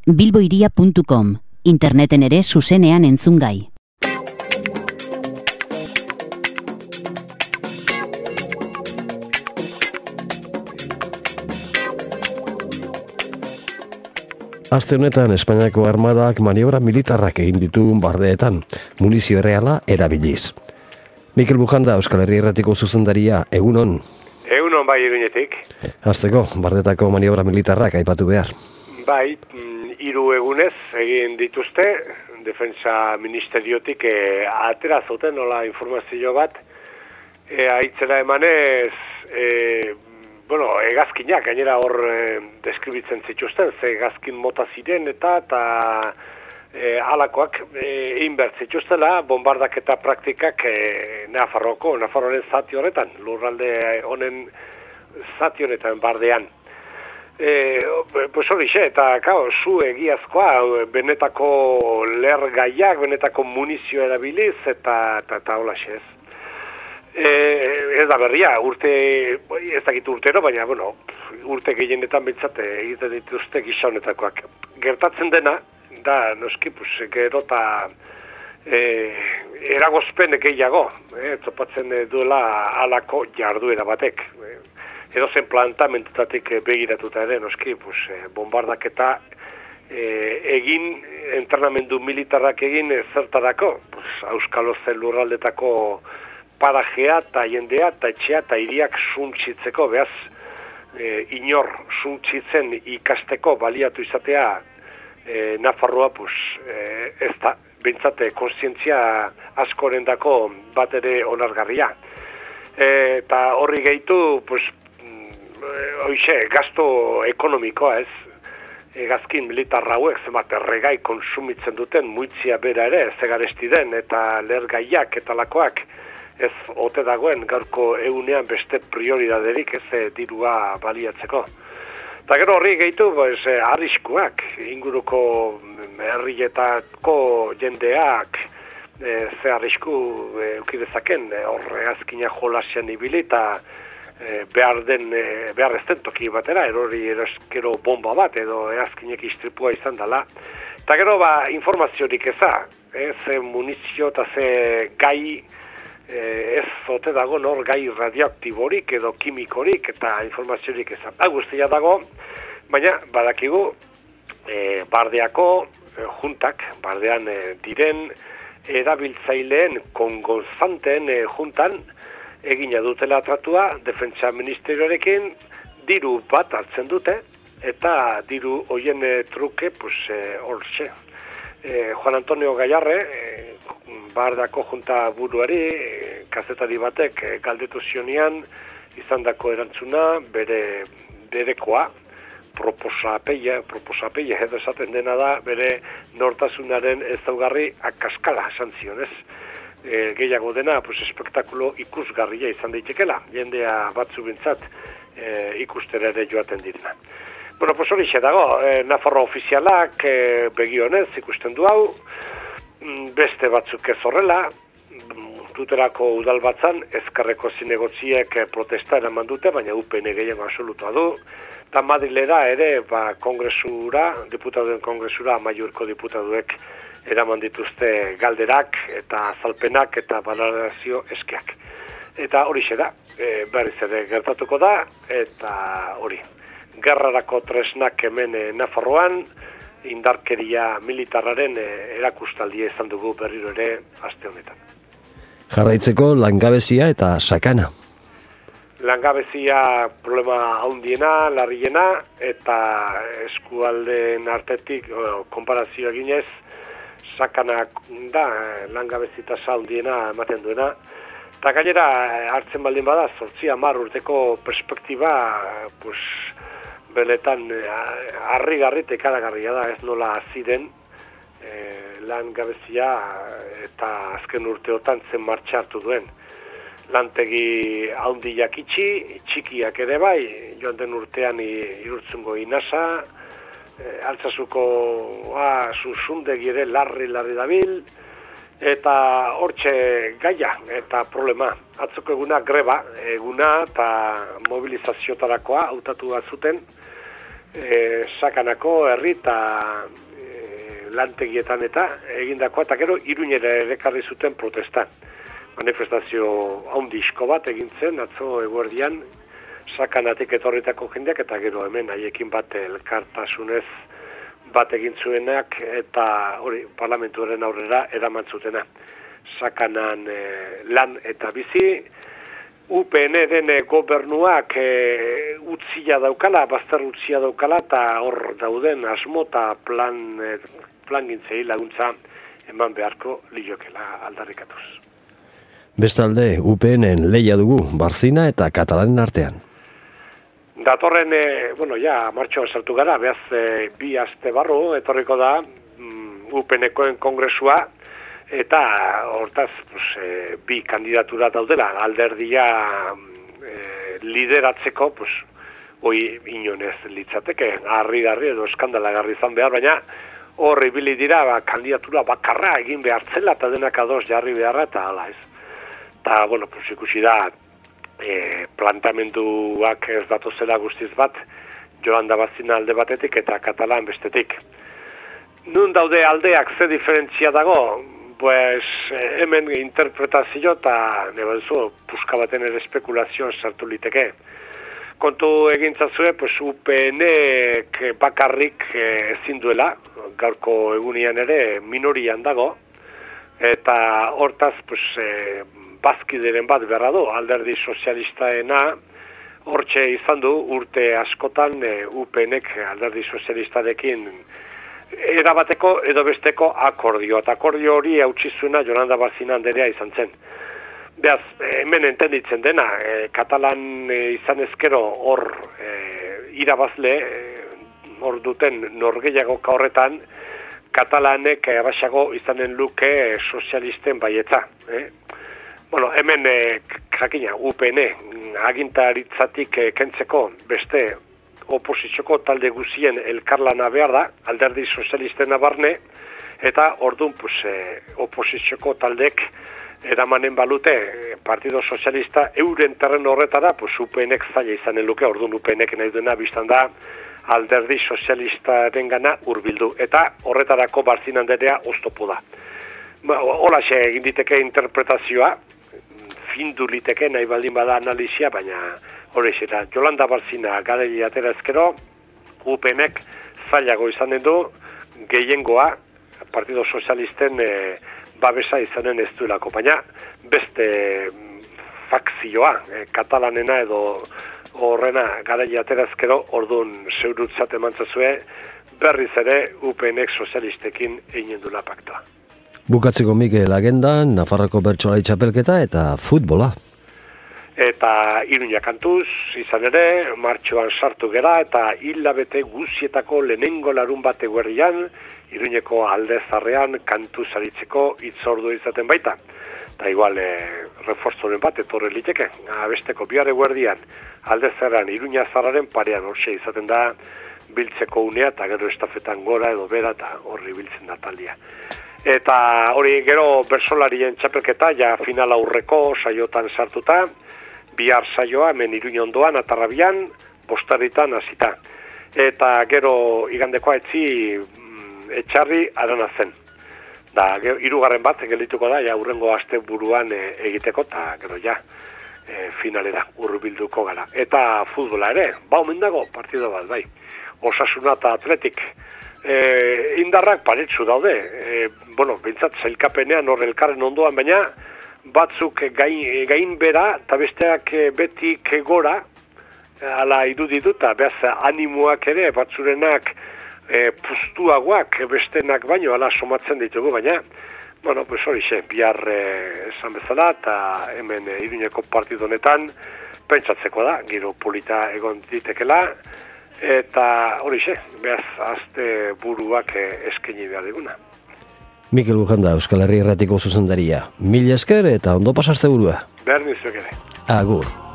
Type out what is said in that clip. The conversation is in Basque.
bilboiria.com, interneten ere zuzenean entzungai. Aste honetan Espainiako armadak maniobra militarrak egin ditu bardeetan, munizio erreala erabiliz. Mikel Bujanda, Euskal Herri Irratiko zuzendaria, egunon? Egunon bai eginetik. Hasteko, bardetako maniobra militarrak aipatu behar. Bai, 3 egunez egin dituzte, Defensa Ministeriotik atera zuten nola informazio bat, aitzera emanez, hegazkinak, gainera hor deskribitzen zituzten, ze hegazkin mota ziren eta halakoak egin behar zituztela, bombardaketa praktikak Nafarroaren zati horretan, lurralde honen zati honetan bardean. Horixe, eta zu egiazkoa, benetako lergaiak, benetako munizio erabiliz, eta holaxe ez. Ez da berria, ez dakit urtero, baina, urte gehienetan bintzate egiten dituzte gisa honetakoak. Gertatzen dena, da, noski, gero eta eragozpen gehiago, topatzen duela halako jarduera batek. Edo zen plantamentetatik begiratuta ere, noski, bombardaketa egin, entrenamendu militarrak egin zertarako, Auskalo zen lurraldetako parajea eta jendea eta etxea eta hiriak suntzitzeko, behaz inor suntzitzen ikasteko baliatu izatea Nafarroa, ez da, bintzate kontzientzia askorendako bat ere onargarria. Eta horri gehitu, gasto ekonomikoa ez, egazkin militarra hauek zenbat erregai konsumitzen duten muitzia bera ere, zegaresti den, eta lergaiak eta lakoak, ez ote dagoen gaurko egunean beste prioridaderik ez dirua baliatzeko. Eta gero horri gehitu, arriskuak, inguruko herrietako jendeak, ze arrisku eukidezaken, horre azkina jolasian ibili eta behar ez den toki batera, erori erozkero bomba bat edo azkinek istripua izan dela. Eta gero informaziorik eza, ze munizio eta ze gai, ez ote dago nor gai radioaktiborik edo kimikorik eta informaziorik ezan. Guztia dago, baina badakigu bardeako juntak, bardean diren erabiltzaileen kongozanteen juntan egina dutela tratua Defentsa Ministerioarekin diru bat hartzen dute eta diru hoien truke hortxe. Juan Antonio Gallarre, bardako junta buruari, kazetari batek galdetu zionian, izandako erantzuna, berekoa, proposapeia edo esaten dena da, bere nortasunaren ezaugarri akaskala esan zionez. Gehiago dena, espektakulo ikusgarria izan daitekela, jendea batzu bintzat ikustera ere joaten direna. Horixe dago, Nafarro ofizialak begionez ikusten du hau, beste batzuk ez horrela, duterako udal batzan, ezkarreko zinegotziek protesta eraman dute, baina UPN gehiago absolutua du, eta Madrilera ere, kongresura, diputaduen kongresura, Amaiurko diputaduek eraman dituzte galderak, eta azalpenak, eta balorazio eskeak. Eta horixe da, berriz ere gertatuko da, eta hori. Gerrarako tresnak hemen Nafarroan, indarkeria militarraren erakustaldia izan dugu berriro ere aste honetan. Jarraitzeko langabezia eta sakana. Langabezia problema handiena, larriena, eta eskualdeen artetik konparazio eginez, sakanak da langabezita handiena ematen duena. Eta gainera hartzen baldin bada, 8-10 urteko perspektiba, benetan harrigarri eta ikaragarria da, ez nola ziren lan gabezia eta azken urteotan zen martxa hartu duen. Lantegi handiak txikiak ere bai, joan den urtean Irurtzungo Inasa, Altsasuko zuzundegi ere larri dabil, eta hortxe gaia eta problema. Atzoko eguna greba, eguna eta mobilizaziotarakoa hautatu bat zuten, Sakanako herri eta lantegietan eta egindakoa, eta gero Iruñera erekarri zuten protestan. Manifestazio haundizko bat egin zen, atzo eguerdian, Sakanatik etorritako jendeak, eta gero hemen haiekin bat elkartasunez bat egin zuenak, eta hori parlamentuaren aurrera eraman zutena. Sakanan lan eta bizi, UPN-den gobernuak utzia daukala, bazter utzia daukala, eta hor dauden asmo eta plan gintzei laguntza eman beharko liokela aldarrikatuz. Bestalde, UPN-en lehia dugu, Barzina eta Katalanen artean. Datorren, martxoan sartu gara, behaz 2 aste barru, etorriko da UPN-ekoen kongresua, eta hortaz 2 kandidatura daudela, alderdia lideratzeko, hoi inonez litzateke, harri-garri edo eskandalagarri izan behar, baina hor ibili dira kandidatura bakarra egin behartzela, eta denak ados jarri beharra, eta hala ez. Eta, ikusi da, plantamenduak ez datozela guztiz bat, Jolanda Barzina alde batetik eta Katalan bestetik. Nun daude aldeak ze diferentzia dago? Hemen interpretazio eta puska baten ere espekulazioan sartu liteke. Kontu egintzazue, UPN-ek bakarrik ezin duela, gaurko egunian ere minorian dago, eta hortaz, bazkideren bat berra du, alderdi sozialistaena, hortxe izan du urte askotan UPN-ek alderdi sozialistarekin erabateko edo besteko akordio. Eta akordio hori hautsi zuena Jolanda Barzina anderea izan zen. Beaz, hemen entenditzen dena, Katalan izan ezkero hor irabazle, hor duten norgehiagoka horretan, Katalanek erraxago izanen luke sozialisten baietza. Hemen jakina, UPN agintaritzatik kentzeko beste oposizioko talde guzien elkarlana behar da, alderdi sozialistena barne, eta orduan oposizioko taldek eramanen balute Partido Sozialista euren terreno horretara, UPN-ek zaila izanen luke, orduan UPN-ek nahi duena biztan da alderdi sozialistaren gana hurbildu, eta horretarako Barzina anderea oztopo da. Holaxe egin diteke interpretazioa, findu liteke nahi baldin bada analizia, baina hori zera, Jolanda Barzina gareli atera ezkero, UPN-ek zailago izanen du, gehiengoa Partido Sozialisten babesa izanen ez duelako, baina beste fakzioa, katalanena edo horrena gareli atera ezkero, orduan zeurutzat emantzazue, berriz ere UPN-ek sozialistekin egin dula paktoa. Bukatzeko Mikel agendan, Nafarroko bertsolari txapelketa eta futbola. Eta Iruña kantuz, izan ere, martxoan sartu gera, eta hilabete guzietako lehenengo larun bat eguerrian, Iruñeko alde zarrean kantuz aritzeko hitzordu izaten baita. Eta igual, reforzoren bat etorre liteke, abesteko bihar eguerdian, alde zarrean Iruña zarraren parean horxe izaten da, biltzeko unea, eta gero estafetan gora edo bera, eta horri biltzen da taldia. Eta hori gero bersolarien txapelketa, ja final aurreko saiotan sartuta, bihar saioa hemen Iruña ondoan, Atarrabian, Bostarritan hasita. Eta gero igandekoa etzi etxarri arana zen. Da, hirugarren bat geldituko da, ja urrengo aste buruan egiteko, eta gero ja finalera hurbilduko gara. Eta futbola ere, omen dago partido bat, bai. Osasuna eta Atletik. Indarrak paretsu daude, bintzat zailkapenean hor elkarren ondoan, baina batzuk gain bera eta besteak betik gora, ala iruditu, eta behaz animoak ere, batzurenak puztuagoak bestenak baino, ala somatzen ditugu, baina, hori bihar esan bezala, eta hemen Iruñeko partidonetan pentsatzeko da, giro polita egon ditekela, eta hori behaz, azte buruak eskaini behar diguna. Mikel Bujanda, Euskal Herria Irratiko zuzendaria. Mila esker eta ondo pasazte burua. Behar nizuek ere. Agur.